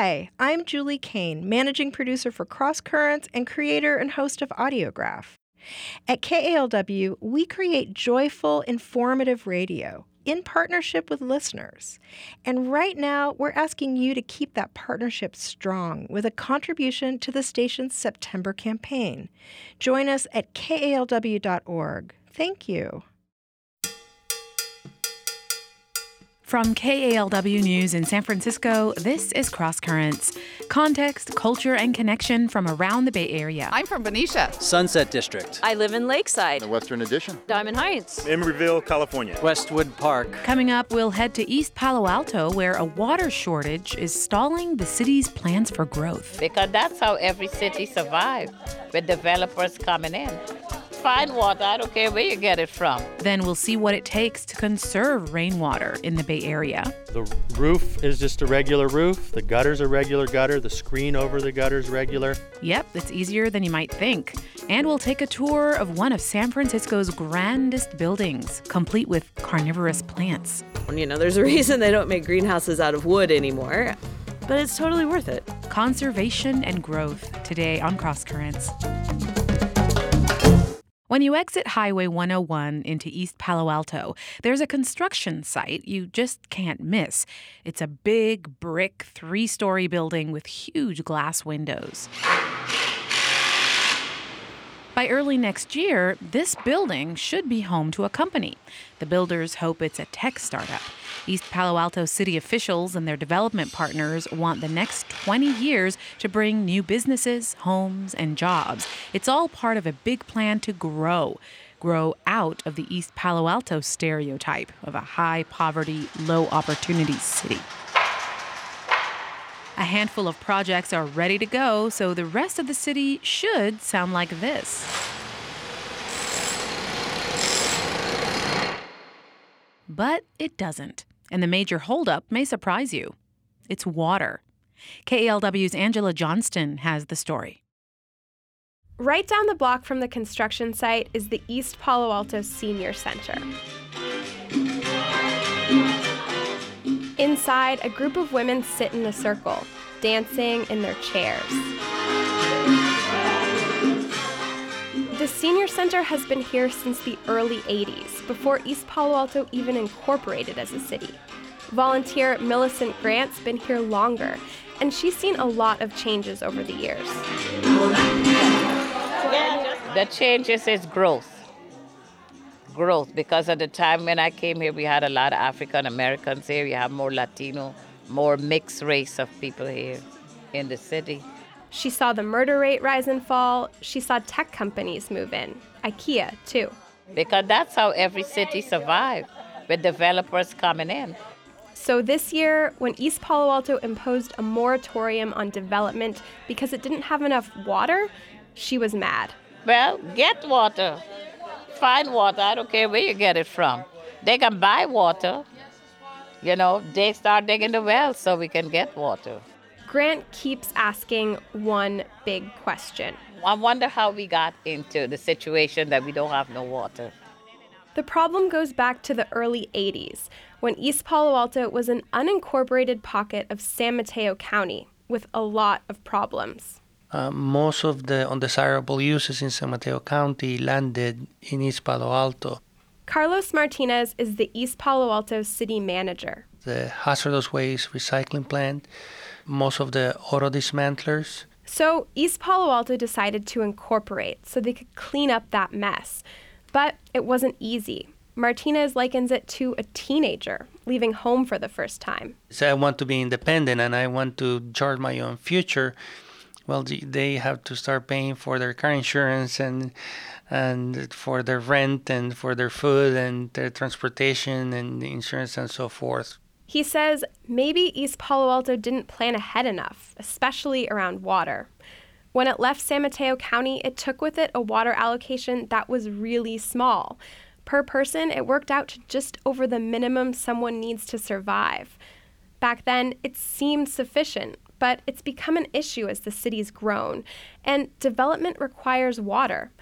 Hi, I'm Julie Kane, managing producer for Cross Currents and creator and host of Audiograph. At KALW, we create joyful, informative radio in partnership with listeners. And right now, we're asking you to keep that partnership strong with a contribution to the station's September campaign. Join us at kalw.org. Thank you. From KALW News in San Francisco, this is Cross Currents. Context, culture, and connection from around the Bay Area. I'm from Benicia. Sunset District. I live in Lakeside. The Western Addition. Diamond Heights. Emeryville, California. Westwood Park. Coming up, we'll head to East Palo Alto, where a water shortage is stalling the city's plans for growth. Because that's how every city survives, with developers coming in. Find water, I don't care where you get it from. Then we'll see what it takes to conserve rainwater in the Bay Area. The roof is just a regular roof. The gutter's a regular gutter. The screen over the gutter's regular. Yep, it's easier than you might think. And we'll take a tour of one of San Francisco's grandest buildings, complete with carnivorous plants. You know, there's a reason they don't make greenhouses out of wood anymore, but it's totally worth it. Conservation and growth, today on Cross Currents. When you exit Highway 101 into East Palo Alto, there's a construction site you just can't miss. It's a big brick 3-story building with huge glass windows. By early next year, this building should be home to a company. The builders hope it's a tech startup. East Palo Alto city officials and their development partners want the next 20 years to bring new businesses, homes, and jobs. It's all part of a big plan to grow out of the East Palo Alto stereotype of a high-poverty, low-opportunity city. A handful of projects are ready to go, so the rest of the city should sound like this. But it doesn't. And the major holdup may surprise you. It's water. KALW's Angela Johnston has the story. Right down the block from the construction site is the East Palo Alto Senior Center. Inside, a group of women sit in a circle, dancing in their chairs. The Senior Center has been here since the early 80s, before East Palo Alto even incorporated as a city. Volunteer Millicent Grant's been here longer, and she's seen a lot of changes over the years. The changes is growth. Growth, because at the time when I came here, we had a lot of African Americans here. You have more Latino, more mixed race of people here in the city. She saw the murder rate rise and fall. She saw tech companies move in. IKEA, too. Because that's how every city survived, with developers coming in. So this year, when East Palo Alto imposed a moratorium on development because it didn't have enough water, she was mad. Well, get water. Find water, I don't care where you get it from. They can buy water. You know, they start digging the wells so we can get water. Grant keeps asking one big question. I wonder how we got into the situation that we don't have no water. The problem goes back to the early 80s, when East Palo Alto was an unincorporated pocket of San Mateo County with a lot of problems. Most of the undesirable uses in San Mateo County landed in East Palo Alto. Carlos Martinez is the East Palo Alto city manager. The hazardous waste recycling plant, most of the auto dismantlers. So East Palo Alto decided to incorporate so they could clean up that mess. But it wasn't easy. Martinez likens it to a teenager leaving home for the first time. So I want to be independent and I want to chart my own future. Well, they have to start paying for their car insurance and for their rent and for their food and their transportation and insurance and so forth. He says maybe East Palo Alto didn't plan ahead enough, especially around water. When it left San Mateo County, it took with it a water allocation that was really small. Per person, it worked out to just over the minimum someone needs to survive. Back then, it seemed sufficient, but it's become an issue as the city's grown, and development requires water.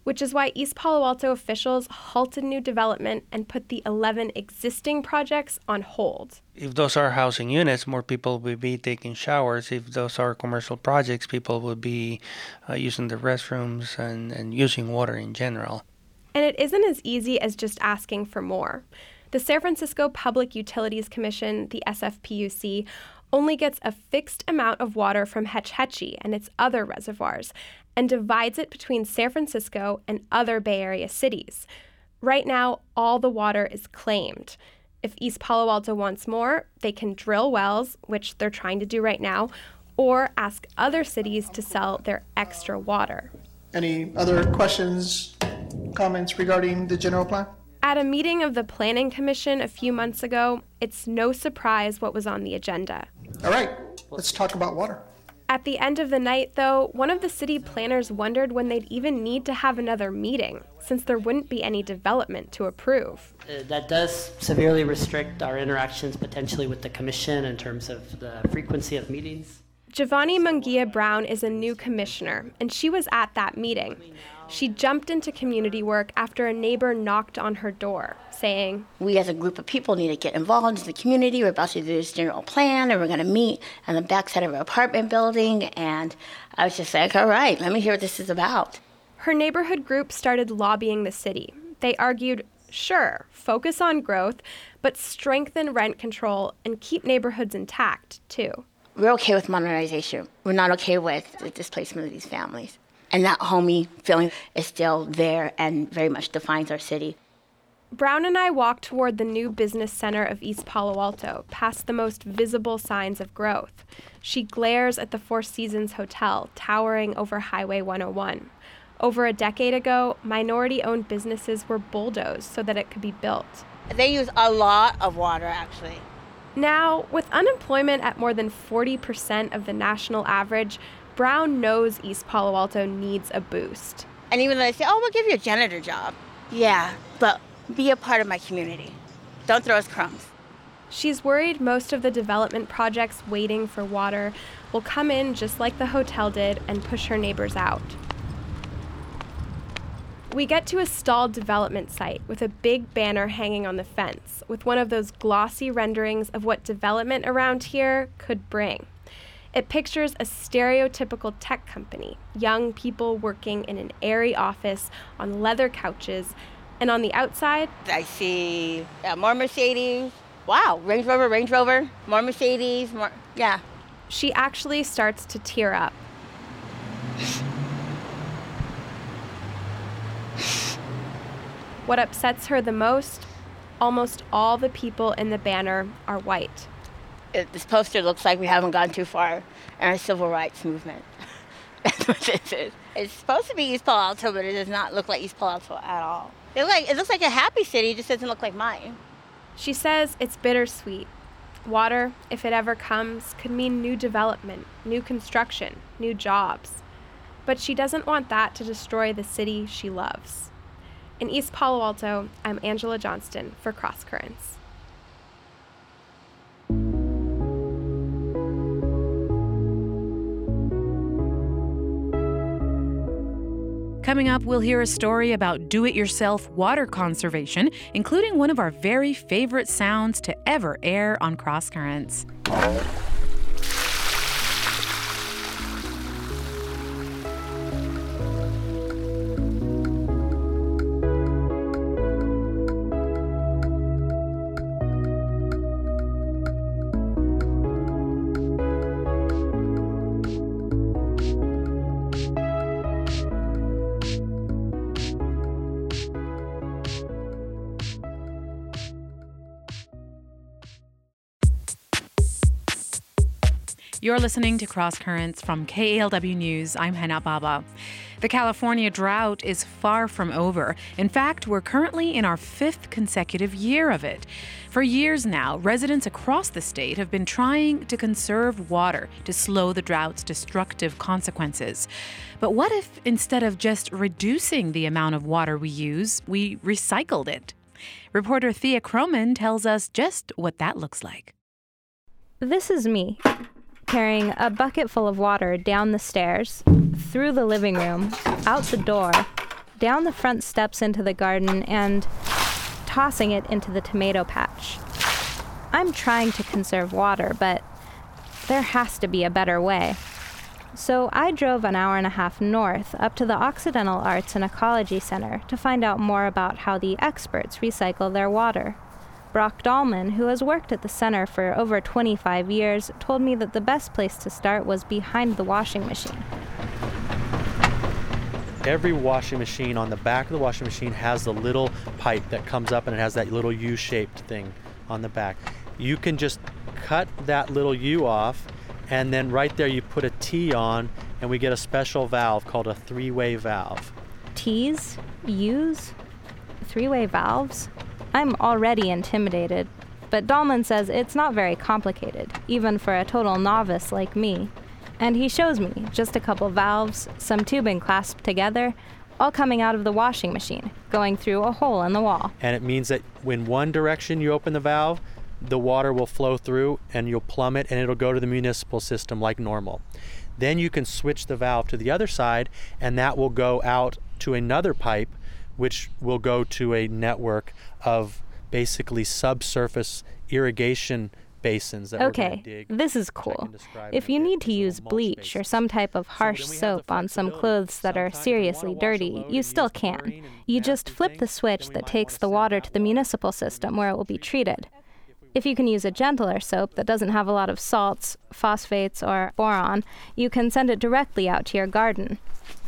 which is why East Palo Alto officials halted new development and put the 11 existing projects on hold. If those are housing units, more people will be taking showers. If those are commercial projects, people will be using the restrooms and using water in general. And it isn't as easy as just asking for more. The San Francisco Public Utilities Commission, the SFPUC, only gets a fixed amount of water from Hetch Hetchy and its other reservoirs, and divides it between San Francisco and other Bay Area cities. Right now, all the water is claimed. If East Palo Alto wants more, they can drill wells, which they're trying to do right now, or ask other cities to sell their extra water. Any other questions, comments regarding the general plan? At a meeting of the Planning Commission a few months ago, it's no surprise what was on the agenda. All right, let's talk about water. At the end of the night, though, one of the city planners wondered when they'd even need to have another meeting, since there wouldn't be any development to approve. That does severely restrict our interactions potentially with the commission in terms of the frequency of meetings. Giovanni Munguia Brown is a new commissioner, and she was at that meeting. She jumped into community work after a neighbor knocked on her door, saying, "We as a group of people need to get involved in the community. We're about to do this general plan, and we're going to meet on the backside of our apartment building." And I was just like, all right, let me hear what this is about. Her neighborhood group started lobbying the city. They argued, sure, focus on growth, but strengthen rent control and keep neighborhoods intact, too. We're okay with modernization. We're not okay with the displacement of these families. And that homey feeling is still there and very much defines our city. Brown and I walked toward the new business center of East Palo Alto, past the most visible signs of growth. She glares at the Four Seasons Hotel, towering over Highway 101. Over a decade ago, minority-owned businesses were bulldozed so that it could be built. They use a lot of water, actually. Now, with unemployment at more than 40% of the national average, Brown knows East Palo Alto needs a boost. And even though they say, oh, we'll give you a janitor job. Yeah, but be a part of my community. Don't throw us crumbs. She's worried most of the development projects waiting for water will come in just like the hotel did and push her neighbors out. We get to a stalled development site with a big banner hanging on the fence with one of those glossy renderings of what development around here could bring. It pictures a stereotypical tech company, young people working in an airy office on leather couches, and on the outside, I see more Mercedes. Wow, Range Rover, more Mercedes, more, yeah. She actually starts to tear up. What upsets her the most? Almost all the people in the banner are white. This poster looks like we haven't gone too far in our civil rights movement. That's what this is. It's supposed to be East Palo Alto, but it does not look like East Palo Alto at all. It looks like a happy city, it just doesn't look like mine. She says it's bittersweet. Water, if it ever comes, could mean new development, new construction, new jobs. But she doesn't want that to destroy the city she loves. In East Palo Alto, I'm Angela Johnston for Cross Currents. Coming up, we'll hear a story about do-it-yourself water conservation, including one of our very favorite sounds to ever air on Cross Currents. You're listening to Cross Currents from KALW News. I'm Hana Baba. The California drought is far from over. In fact, we're currently in our 5th consecutive year of it. For years now, residents across the state have been trying to conserve water to slow the drought's destructive consequences. But what if, instead of just reducing the amount of water we use, we recycled it? Reporter Thea Croman tells us just what that looks like. This is me, carrying a bucket full of water down the stairs, through the living room, out the door, down the front steps into the garden, and tossing it into the tomato patch. I'm trying to conserve water, but there has to be a better way. So I drove an hour and a half north up to the Occidental Arts and Ecology Center to find out more about how the experts recycle their water. Brock Dahlman, who has worked at the center for over 25 years, told me that the best place to start was behind the washing machine. Every washing machine, on the back of the washing machine, has the little pipe that comes up and it has that little U-shaped thing on the back. You can just cut that little U off, and then right there you put a T on, and we get a special valve called a three-way valve. T's? U's? Three-way valves? I'm already intimidated, but Dahlman says it's not very complicated, even for a total novice like me. And he shows me just a couple valves, some tubing clasped together, all coming out of the washing machine, going through a hole in the wall. And it means that when one direction you open the valve, the water will flow through and you'll plumb it and it'll go to the municipal system like normal. Then you can switch the valve to the other side and that will go out to another pipe, which will go to a network of basically subsurface irrigation basins that we're gonna dig. This is cool. If you need to use bleach or some type of harsh soap on some clothes that are seriously dirty, you still can. You just flip the switch that takes the water to the municipal system where it will be treated. If you can use a gentler soap that doesn't have a lot of salts, phosphates, or boron, you can send it directly out to your garden.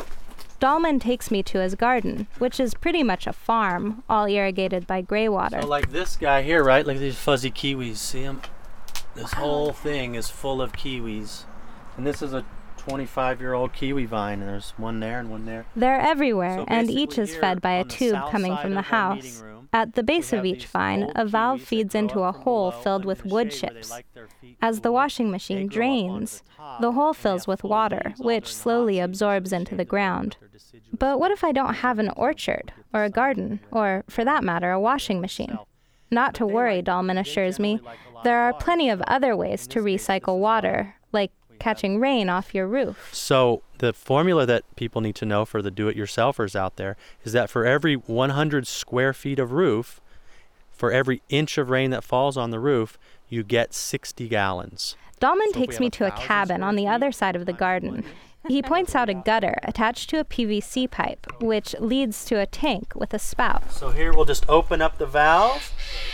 Dahlman takes me to his garden, which is pretty much a farm, all irrigated by gray water. So like this guy here, right? Like these fuzzy kiwis, see them? This whole thing is full of kiwis. And this is a 25-year-old kiwi vine, and there's one there and one there. They're everywhere, and each is fed by a tube coming from the house. At the base of each vine, a valve feeds into a hole filled with wood chips. As the washing machine drains, the hole fills with water, which slowly absorbs into the ground. But what if I don't have an orchard, or a garden, or, for that matter, a washing machine? Not to worry, Dahlman assures me. There are plenty of other ways to recycle water, like catching rain off your roof. So the formula that people need to know for the do-it-yourselfers out there is that for every 100 square feet of roof, for every inch of rain that falls on the roof, you get 60 gallons. Dahlman takes me to a cabin on the other side of the garden. He points out a gutter attached to a PVC pipe, which leads to a tank with a spout. So here we'll just open up the valve.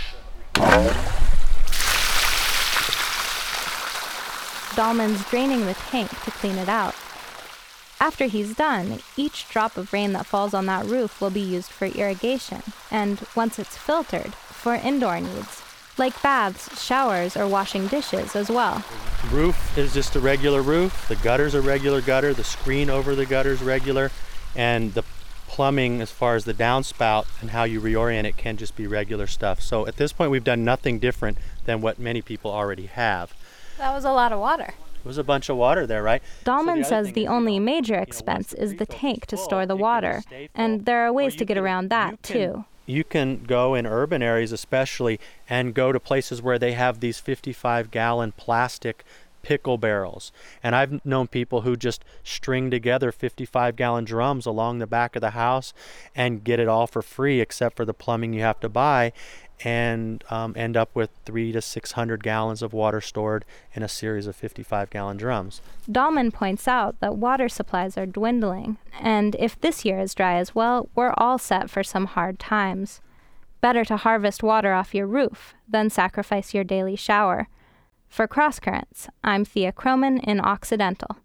Dahlman's draining the tank to clean it out. After he's done, each drop of rain that falls on that roof will be used for irrigation, and once it's filtered, for indoor needs, like baths, showers, or washing dishes as well. The roof is just a regular roof, the gutter's a regular gutter, the screen over the gutter's regular, and the plumbing as far as the downspout and how you reorient it can just be regular stuff. So at this point we've done nothing different than what many people already have. That was a lot of water. There was a bunch of water there, right? Dahlman says the only major expense is the tank to store the water, and there are ways to get around that too. You can go in urban areas especially and go to places where they have these 55-gallon plastic pickle barrels. And I've known people who just string together 55-gallon drums along the back of the house and get it all for free except for the plumbing you have to buy, and end up with 300 to 600 gallons of water stored in a series of 55-gallon drums. Dahlman points out that water supplies are dwindling, and if this year is dry as well, we're all set for some hard times. Better to harvest water off your roof than sacrifice your daily shower. For Cross Currents, I'm Thea Croman in Occidental.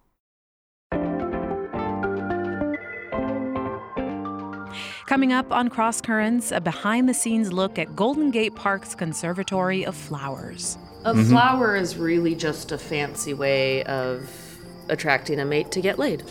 Coming up on Cross Currents, a behind-the-scenes look at Golden Gate Park's Conservatory of Flowers. A flower is really just a fancy way of attracting a mate to get laid.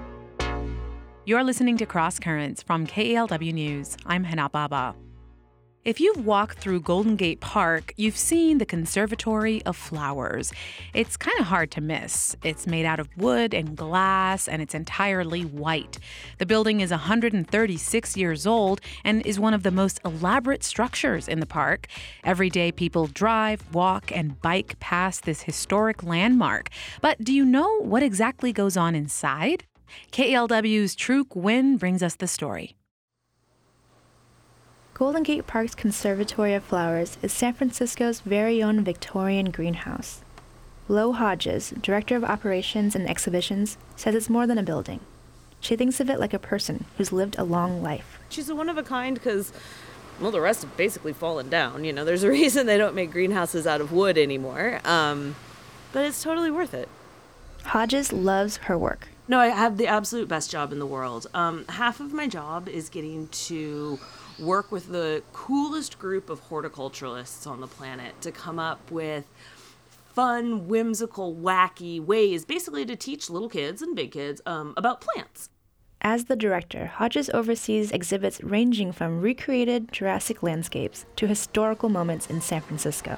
You're listening to Cross Currents from KALW News. I'm Hana Baba. If you've walked through Golden Gate Park, you've seen the Conservatory of Flowers. It's kind of hard to miss. It's made out of wood and glass, and it's entirely white. The building is 136 years old and is one of the most elaborate structures in the park. Every day, people drive, walk, and bike past this historic landmark. But do you know what exactly goes on inside? KALW's Truk Nguyen brings us the story. Golden Gate Park's Conservatory of Flowers is San Francisco's very own Victorian greenhouse. Lo Hodges, Director of Operations and Exhibitions, says it's more than a building. She thinks of it like a person who's lived a long life. She's a one of a kind because, well, the rest have basically fallen down. You know, there's a reason they don't make greenhouses out of wood anymore. But it's totally worth it. Hodges loves her work. No, I have the absolute best job in the world. Half of my job is getting to work with the coolest group of horticulturalists on the planet to come up with fun, whimsical, wacky ways, basically to teach little kids and big kids about plants. As the director, Hodges oversees exhibits ranging from recreated Jurassic landscapes to historical moments in San Francisco.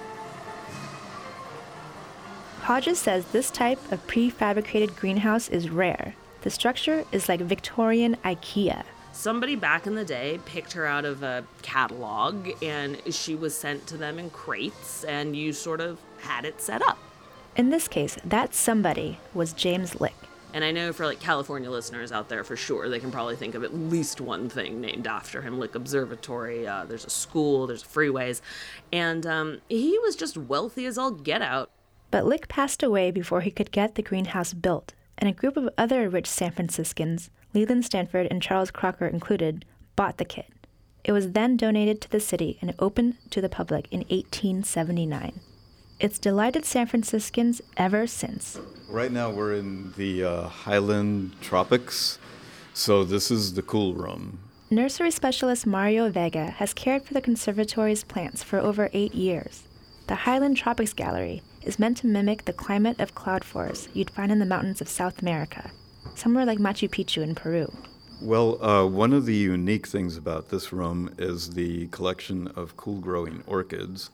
Hodges says this type of prefabricated greenhouse is rare. The structure is like Victorian IKEA. Somebody back in the day picked her out of a catalog, and she was sent to them in crates, and you sort of had it set up. In this case, that somebody was James Lick. And I know for like California listeners out there for sure, they can probably think of at least one thing named after him, Lick Observatory, there's a school, there's freeways, and he was just wealthy as all get out. But Lick passed away before he could get the greenhouse built, and a group of other rich San Franciscans, Leland Stanford and Charles Crocker included, bought the kit. It was then donated to the city and opened to the public in 1879. It's delighted San Franciscans ever since. Right now we're in the Highland Tropics, so this is the cool room. Nursery specialist Mario Vega has cared for the conservatory's plants for over 8 years. The Highland Tropics Gallery is meant to mimic the climate of cloud forests you'd find in the mountains of South America, somewhere like Machu Picchu in Peru. Well, one of the unique things about this room is the collection of cool-growing orchids.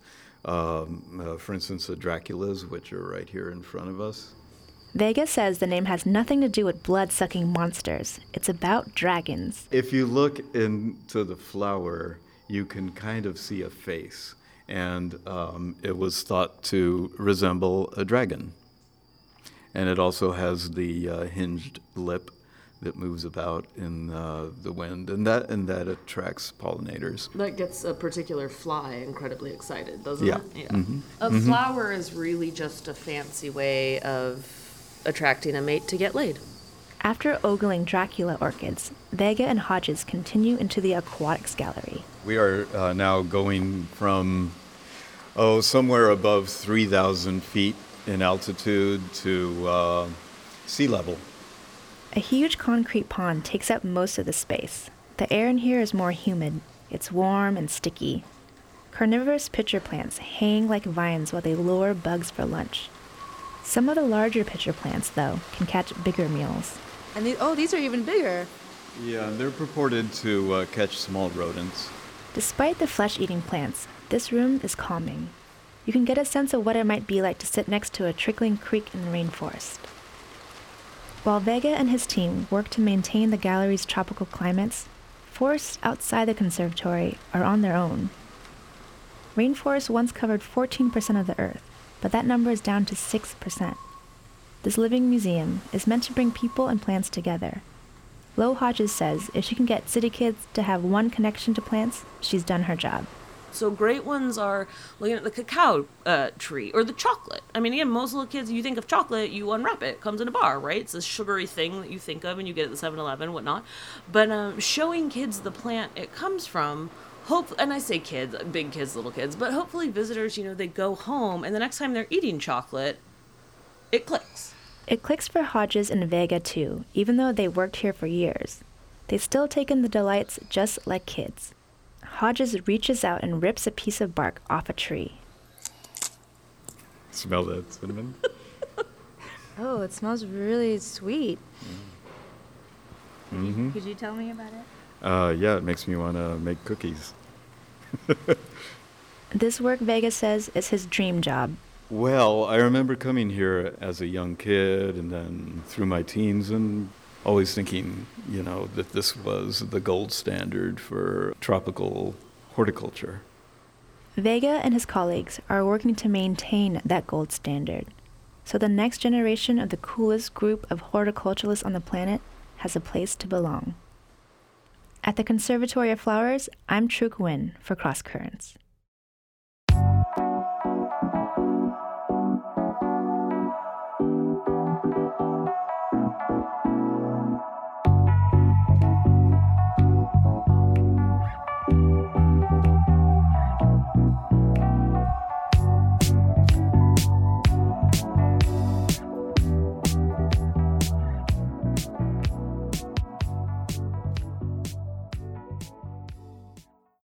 For instance, the Draculas, which are right here in front of us. Vega says the name has nothing to do with blood-sucking monsters. It's about dragons. If you look into the flower, you can kind of see a face, and it was thought to resemble a dragon. And it also has the hinged lip that moves about in the wind, and that attracts pollinators. That gets a particular fly incredibly excited, doesn't it? Yeah. Mm-hmm. A flower is really just a fancy way of attracting a mate to get laid. After ogling Dracula orchids, Vega and Hodges continue into the aquatics gallery. We are now going from somewhere above 3,000 feet in altitude to sea level. A huge concrete pond takes up most of the space. The air in here is more humid. It's warm and sticky. Carnivorous pitcher plants hang like vines while they lure bugs for lunch. Some of the larger pitcher plants, though, can catch bigger meals. And these are even bigger. Yeah, they're purported to catch small rodents. Despite the flesh-eating plants, this room is calming. You can get a sense of what it might be like to sit next to a trickling creek in the rainforest. While Vega and his team work to maintain the gallery's tropical climates, forests outside the conservatory are on their own. Rainforests once covered 14% of the Earth, but that number is down to 6%. This living museum is meant to bring people and plants together. Lo Hodges says if she can get city kids to have one connection to plants, she's done her job. So great ones are looking at the cacao tree or the chocolate. I mean, again, most little kids, you think of chocolate, you unwrap it. It comes in a bar, right? It's a sugary thing that you think of and you get at the 7-Eleven, whatnot. But showing kids the plant it comes from, and I say kids, big kids, little kids, but hopefully visitors, they go home and the next time they're eating chocolate, it clicks. It clicks for Hodges and Vega, too, even though they worked here for years. They've still taken the delights just like kids. Hodges reaches out and rips a piece of bark off a tree. Smell that cinnamon? Oh, it smells really sweet. Mm-hmm. Could you tell me about it? Yeah, it makes me want to make cookies. This work, Vega says, is his dream job. Well, I remember coming here as a young kid and then through my teens and always thinking, that this was the gold standard for tropical horticulture. Vega and his colleagues are working to maintain that gold standard, so the next generation of the coolest group of horticulturalists on the planet has a place to belong. At the Conservatory of Flowers, I'm Truk Nguyen for Cross Currents.